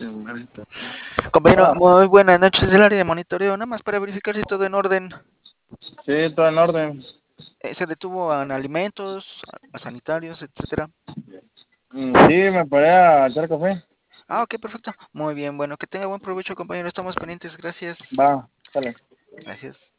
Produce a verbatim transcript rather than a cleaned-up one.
Compañero, Ah, muy buenas noches del área de monitoreo, nada más para verificar si todo en orden. sí, todo en orden. Eh, se detuvo en alimentos, a- sanitarios, etcétera. Mm, Sí, me paré a echar café. Ah, ok, perfecto. Muy bien, bueno, que tenga buen provecho, compañero. Estamos pendientes, gracias. Va, sale. Gracias.